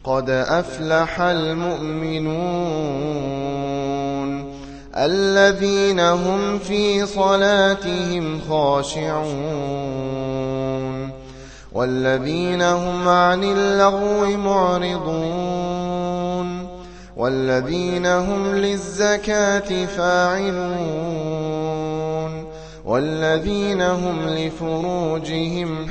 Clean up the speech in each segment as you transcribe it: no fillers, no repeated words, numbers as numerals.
قد أفلح المؤمنون الذين هم في صلاتهم خاشعون والذين هم عن اللغو معرضون والذين هم للزكاة فاعلون والذين هم لفروجهم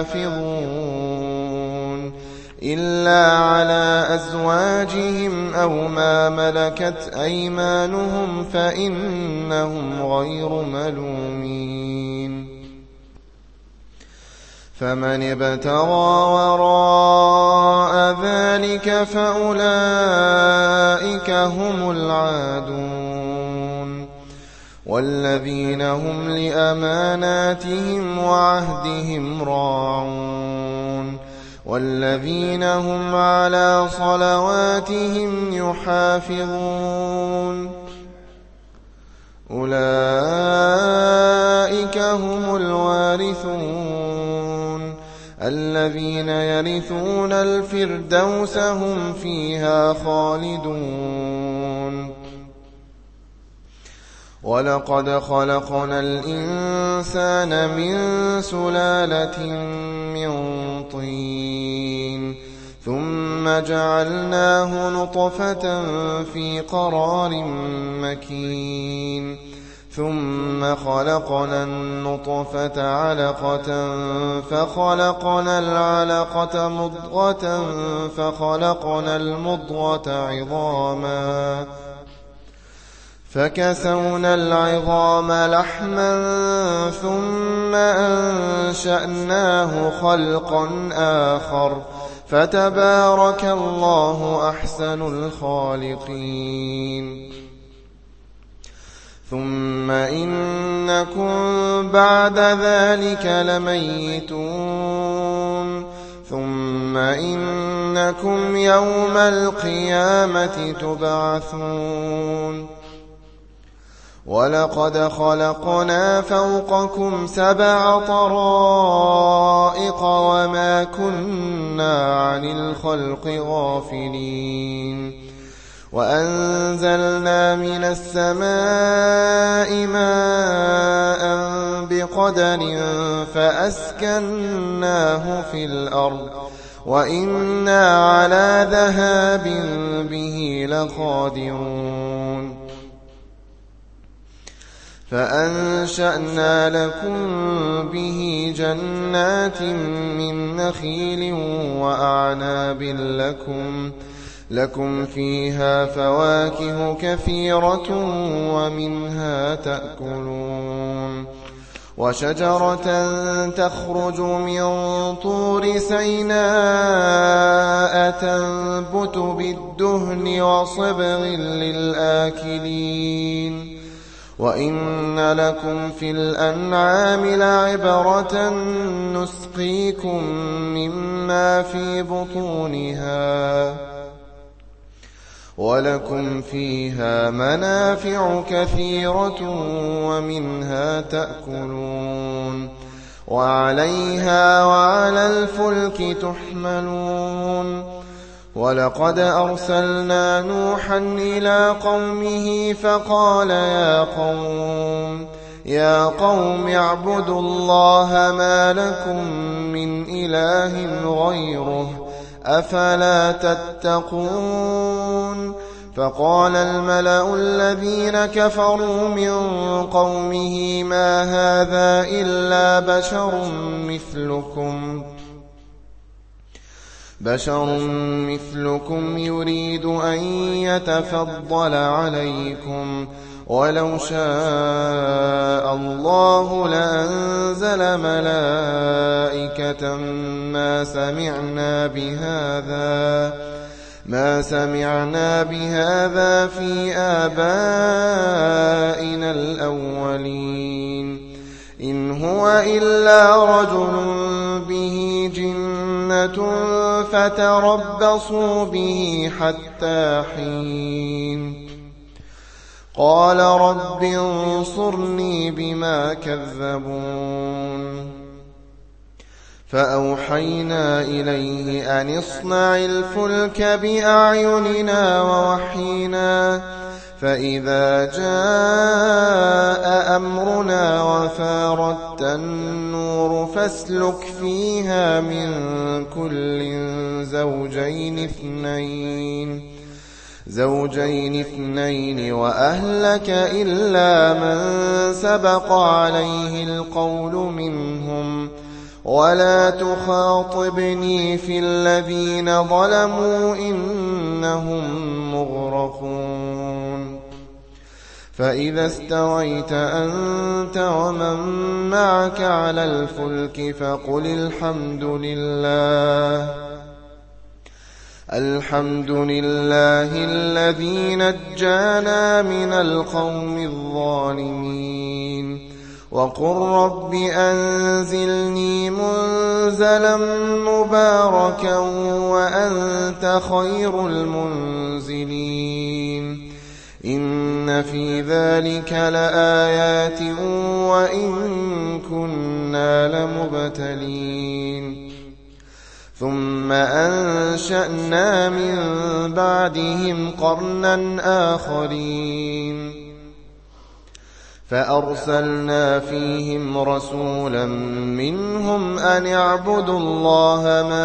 حافظون إلا على أزواجهم أو ما ملكت أيمانهم فإنهم غير ملومين فمن ابتغى وراء ذلك فأولئك هم العادون والذين هم لأماناتهم وعهدهم راعون والذين هم على صلواتهم يحافظون أولئك هم الوارثون الذين يرثون الفردوس هم فيها خالدون ولقد خلقنا الإنسان من سلالة من طين ثم جعلناه نطفة في قرار مكين ثم خلقنا النطفة علقة فخلقنا العلقة مضغة فخلقنا المضغة عظاما فكسونا العظام لحما ثم أنشأناه خلقا آخر فتبارك الله أحسن الخالقين ثم إنكم بعد ذلك لميتون ثم إنكم يوم القيامة تبعثون ولقد خلقنا فوقكم 7 طرائق وما كنا عن الخلق غافلين وأنزلنا من السماء ماء بقدر فأسكناه في الأرض وإنا على ذهاب به لقادرون فأنشأنا لكم به جنات من نخيل وأعناب لكم فيها فواكه كثيرة ومنها تأكلون وشجرة تخرج من طور سيناء تنبت بالدهن وصبغ للآكلين وإن لكم في الأنعام لعبرة نسقيكم مما في بطونها ولكم فيها منافع كثيرة ومنها تأكلون وعليها وعلى الفلك تحملون ولقد أرسلنا نوحا إلى قومه فقال يا قوم اعبدوا الله ما لكم من إله غيره أفلا تتقون فقال الملأ الذين كفروا من قومه ما هذا إلا بشر مثلكم يريد أن يتفضل عليكم ولو شاء الله لأنزل ملائكة ما سمعنا بهذا في آبائنا الأولين إن هو إلا رجل به جنة فتربصوا به حتى حين قال رب انصرني بما كذبون فأوحينا إليه أن اصنع الفلك بأعيننا ووحينا فإذا جاء أمرنا وفارت النور فاسلك فيها من كل زوجين اثنين وأهلك إلا من سبق عليه القول منهم ولا تخاطبني في الذين ظلموا إنهم مغرقون فإذا استويت أنت ومن معك على الفلك فقل الحمد لله الذي نجانا من القوم الظالمين وقل رب أنزلني منزلا مباركا وأنت خير المنزلين إن في ذلك لآيات وإن كنا لمبتلين ثم أنشأنا من بعدهم قرنا آخرين فأرسلنا فيهم رسولا منهم أن اعبدوا الله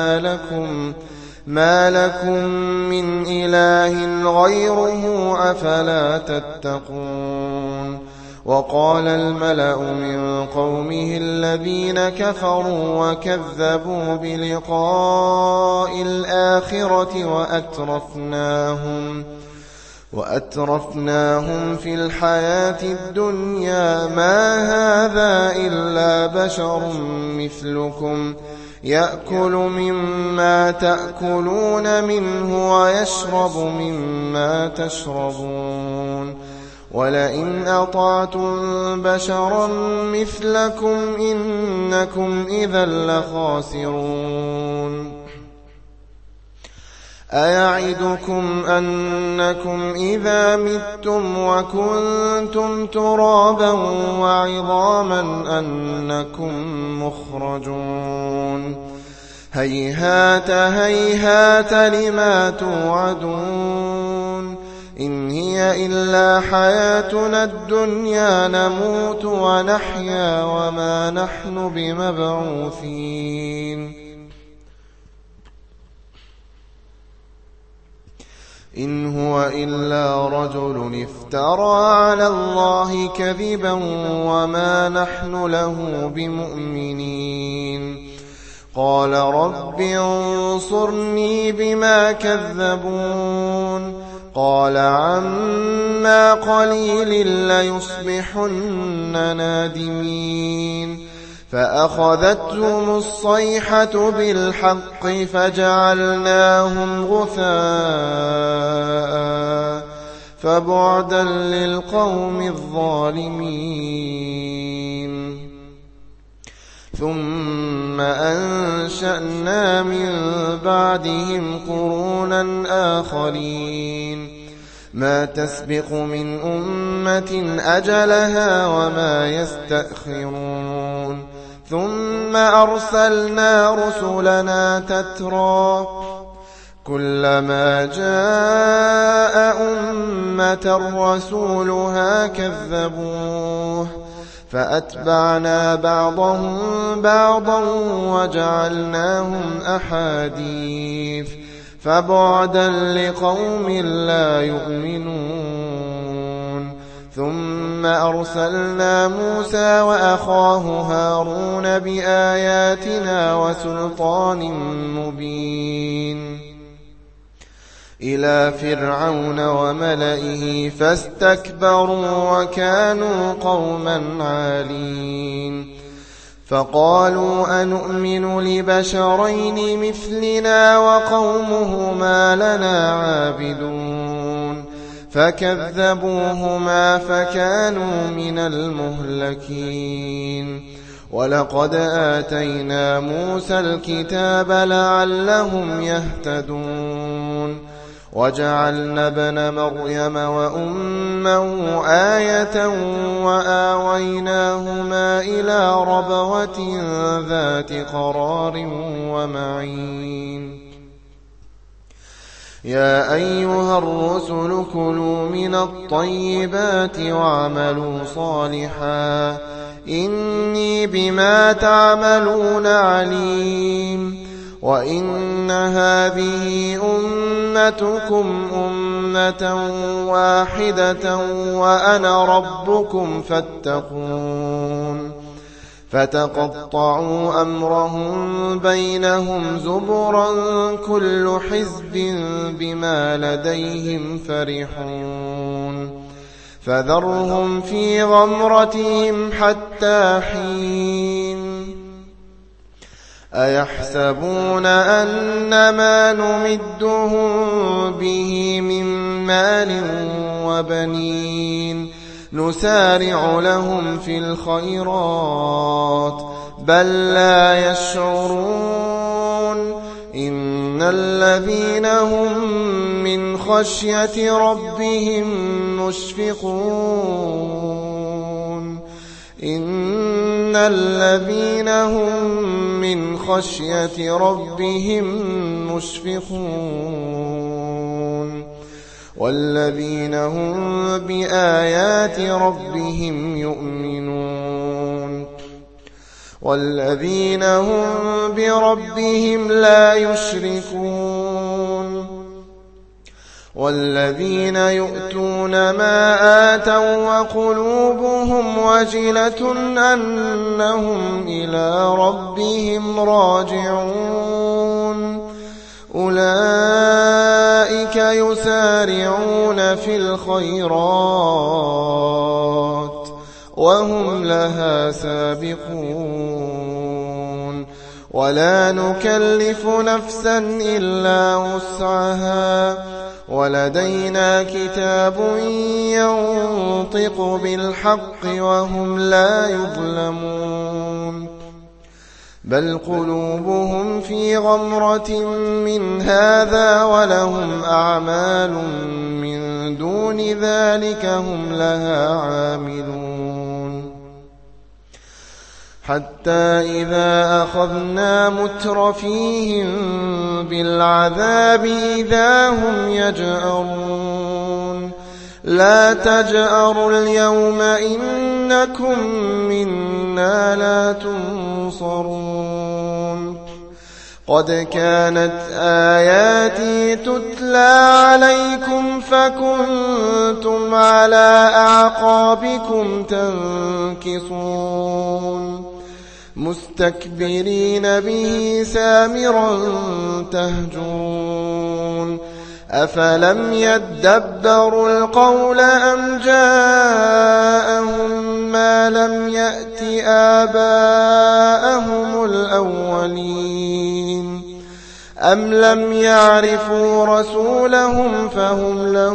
ما لكم من إله غيره أفلا تتقون وقال الملأ من قومه الذين كفروا وكذبوا بلقاء الآخرة وأترفناهم في الحياة الدنيا ما هذا إلا بشر مثلكم يأكل مما تأكلون منه ويشرب مما تشربون ولئن أطعتم بشرا مثلكم إنكم إذا لخاسرون أيعدكم أنكم إذا متم وكنتم ترابا وعظاما أنكم مخرجون هيهات هيهات لما توعدون إن هي إلا حياتنا الدنيا نموت ونحيا وما نحن بمبعوثين إن هو إلا رجل افترى على الله كذبا وما نحن له بمؤمنين قال رب انصرني بما كذبون قال عما قليل ليصبحن نادمين فأخذتهم الصيحة بالحق فجعلناهم غثاء فبعدا للقوم الظالمين ثم أنشأنا من بعدهم قرونا آخرين ما تسبق من أمة أجلها وما يستأخرون ثم أرسلنا رسلنا تترى كلما جاء أمة رسولها كذبوه فأتبعنا بعضهم بعضا وجعلناهم أحاديث فبعدا لقوم لا يؤمنون ثم أرسلنا موسى وأخاه هارون بآياتنا وسلطان مبين إلى فرعون وملئه فاستكبروا وكانوا قوما عالين فقالوا أنؤمن لبشرين مثلنا وقومهما لنا عابدون فكذبوهما فكانوا من المهلكين ولقد آتينا موسى الكتاب لعلهم يهتدون وجعلنا ابن مريم وأمه آية وآويناهما إلى ربوة ذات قرار ومعين يا أيها الرسل كلوا من الطيبات واعملوا صالحا إني بما تعملون عليم وإن هذه أمتكم أمة واحدة وأنا ربكم فاتقون فتقطعوا أمرهم بينهم زبرا كل حزب بما لديهم فرحون فذرهم في غمرتهم حتى حين أيحسبون أن ما نمدهم به من مال وبنين نسارع لهم في الخيرات بل لا يشعرون إن الذين هم من خشية ربهم مشفقون إن الذين هم من خشية ربهم مشفقون والذين هم بآيات ربهم يؤمنون والذين هم بربهم لا يشركون والذين يؤتون ما آتوا وقلوبهم وجلة أنهم إلى ربهم راجعون أولئك يسارعون في الخيرات وهم لها سابقون ولا نكلف نفسا إلا وسعها ولدينا كتاب ينطق بالحق وهم لا يظلمون بل قلوبهم في غمرة من هذا ولهم أعمال من دون ذلك هم لها عاملون حتى إذا أخذنا مترفيهم بالعذاب إذا هم يجأرون لا تجأروا اليوم إنكم منا لا تنصرون قد كانت آياتي تتلى عليكم فكنتم على أعقابكم تنكصون مستكبرين به سامرا تهجرون أفلم يدبروا القول أم جاءهم ما لم يأت آباءهم الأولين أم لم يعرفوا رسولهم فهم له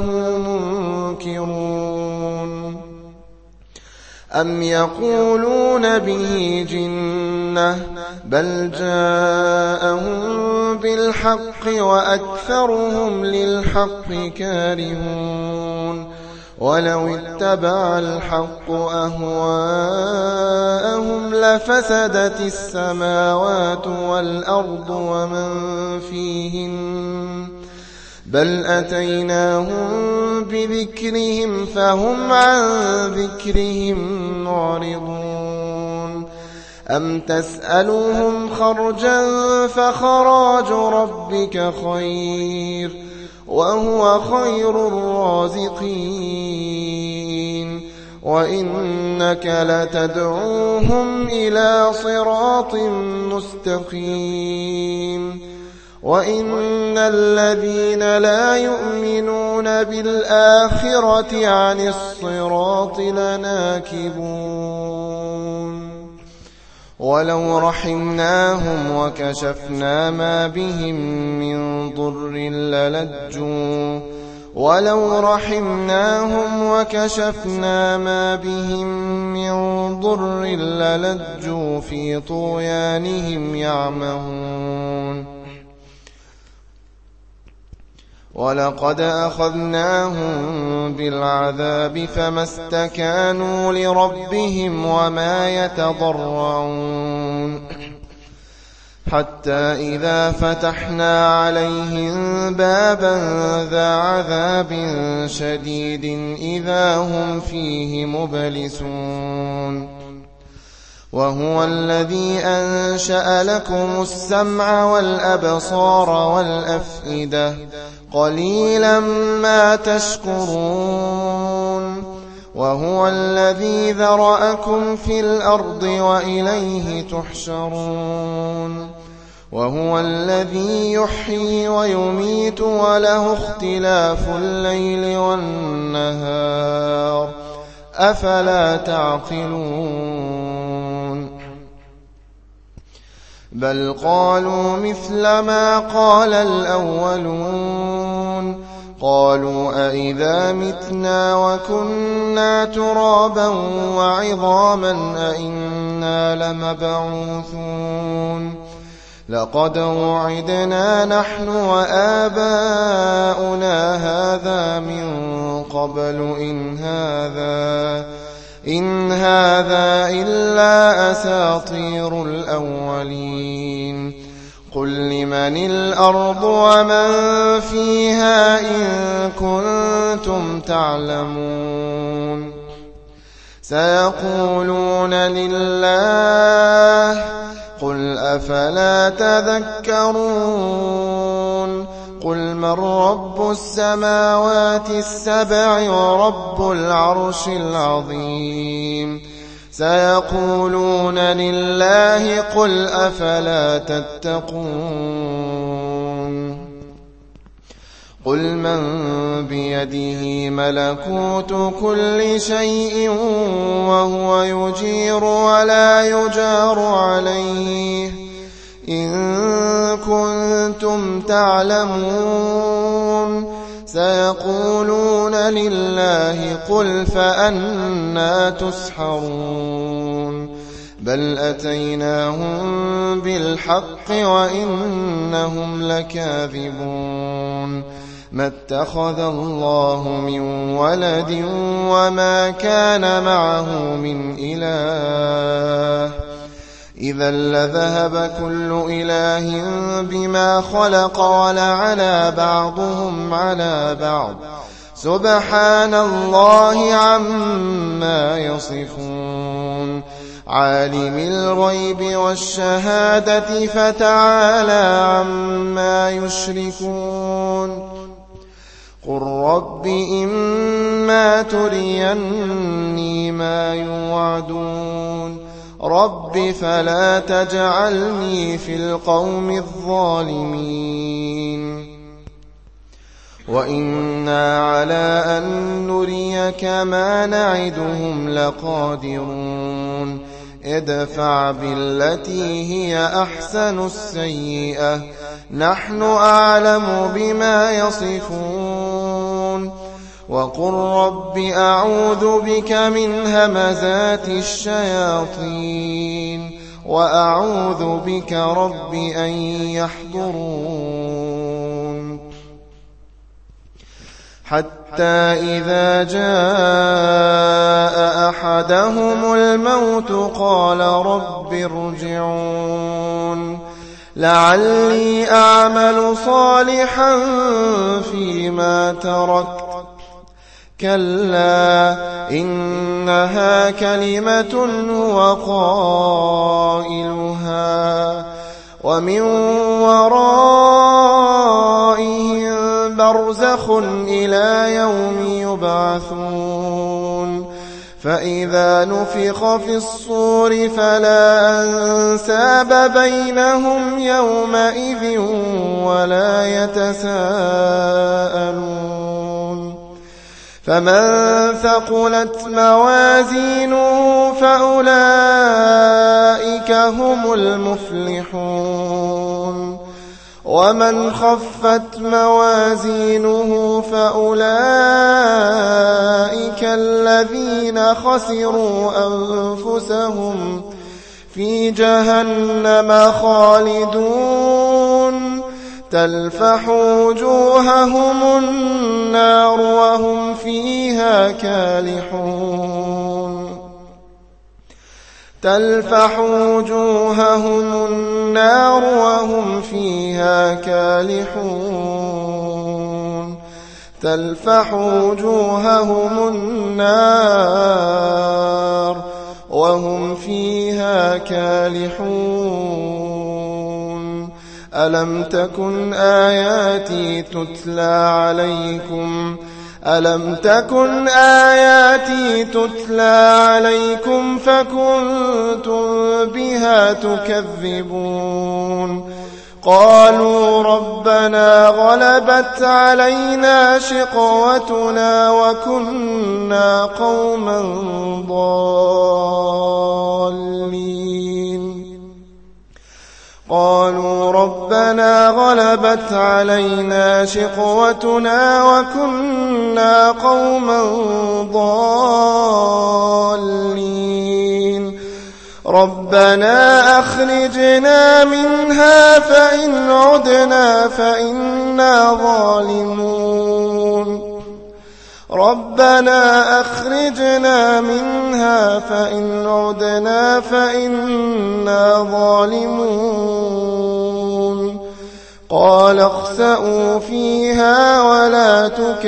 منكرون أم يقولون به جنة بل جاءهم بالحق وأكثرهم للحق كارهون ولو اتبع الحق أهواءهم لفسدت السماوات والأرض ومن فيهن بل أتيناهم بذكرهم فهم عن ذكرهم معرضون أم تسألهم خرجا فخراج ربك خير وهو خير الرازقين وإنك لتدعوهم إلى صراط مستقيم وإن الذين لا يؤمنون بالآخرة عن الصراط لناكبون ولو رحمناهم وكشفنا ما بهم من ضر للجوا في طغيانهم يعمهون ولقد أخذناهم بالعذاب فما استكانوا لربهم وما يتضرعون حتى إذا فتحنا عليهم بابا ذا عذاب شديد إذا هم فيه مبلسون وهو الذي أنشأ لكم السمع والأبصار والأفئدة قليلا ما تشكرون وهو الذي ذرأكم في الأرض وإليه تحشرون وهو الذي يحيي ويميت وله اختلاف الليل والنهار أفلا تعقلون بل قالوا مثل ما قال الأولون قالوا أئذا متنا وكنا ترابا وعظاما أئنا لمبعوثون لقد وعدنا نحن وآباؤنا هذا من قبل إن هذا إلا أساطير الأولين قل لمن الأرض ومن فيها إن كنتم تعلمون سيقولون لله قل أفلا تذكرون قل من رب السماوات السبع ورب العرش العظيم سيقولون لله قل أفلا تتقون قل من بيده ملكوت كل شيء وهو يجير ولا يجار عليه إن كنتم تعلمون سيقولون لله قل فأنى تسحرون بل أتيناهم بالحق وإنهم لكاذبون ما اتخذ الله من ولد وما كان معه من إله إذا لذهب كل إله بما خلق ولعلى بعضهم على بعض سبحان الله عما يصفون عالم الغيب والشهادة فتعالى عما يشركون قل رب إما تريني ما يوعدون رب فلا تجعلني في القوم الظالمين وإنا على أن نريك ما نعدهم لقادرون ادفع بالتي هي أحسن السيئة نحن أعلم بما يصفون وقل رب أعوذ بك من همزات الشياطين وأعوذ بك رب أن يحضرون حتى إذا جاء أحدهم الموت قال رب ارجعون لعلي أعمل صالحا فيما تركت كلا إنها كلمة هو قائلها ومن ورائهم برزخ إلى يوم يبعثون فإذا نفخ في الصور فلا أنساب بينهم يومئذ ولا يتساءلون فمن ثقلت موازينه فأولئك هم المفلحون ومن خفت موازينه فأولئك الذين خسروا أنفسهم في جهنم خالدون تلفح وجوههم النار وهم فيها كالحون تلفح وجوههم النار وهم فيها كالحون تلفح وجوههم النار وهم فيها كالحون ألم تكن آياتي تتلى عليكم فكنتم بها تكذبون قالوا ربنا غلبت علينا شقوتنا وكنا قوما ضالين قالوا ربنا غلبت علينا شقوتنا وكنا قوما ضالين ربنا أخرجنا منها فإن عدنا فإنا ظالمون ربنا أخرجنا منها فإن عدنا فإنا ظالمون قال اخسئوا فيها ولا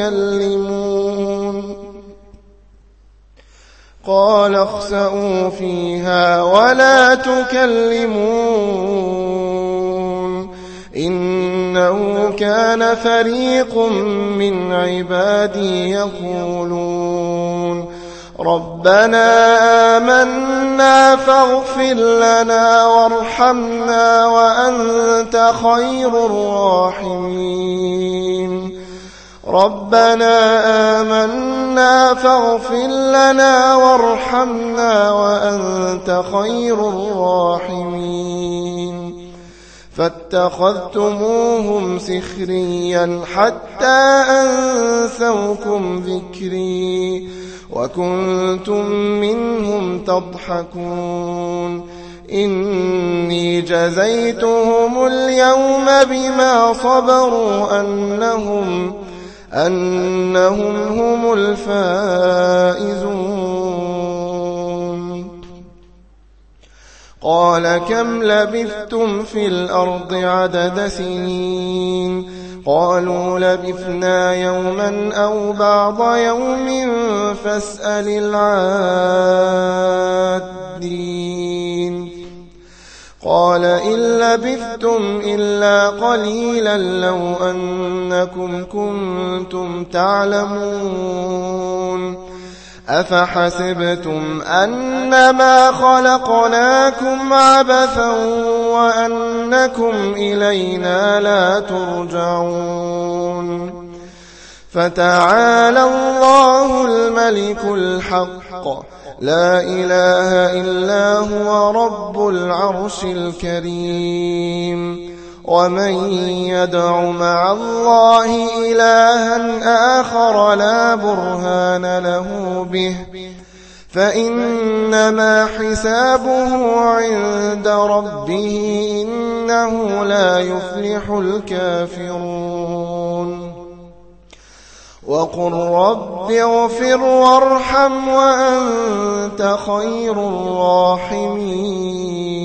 تكلمون إنه كان فريق من عبادي يقولون ربنا آمنا فاغفر لنا وارحمنا وأنت خير الراحمين ربنا آمنا فاغفر لنا وارحمنا وأنت خير الراحمين فاتخذتموهم سخريا حتى أنسوكم ذكري وكنتم منهم تضحكون إني جزيتهم اليوم بما صبروا أنهم هم الفائزون قال كم لبثتم في الأرض عدد سنين قالوا لبثنا يوما أو بعض يوم فاسأل العادين قال إن لبثتم إلا قليلا لو أنكم كنتم تعلمون أفحسبتم أنما خلقناكم عبثا وأنكم إلينا لا ترجعون فتعالى الله الملك الحق لا إله إلا هو رب العرش الكريم ومن يدع مع الله إلها آخر لا برهان له به فإنما حسابه عند ربه إنه لا يفلح الكافرون وقل رب اغفر وارحم وأنت خير الراحمين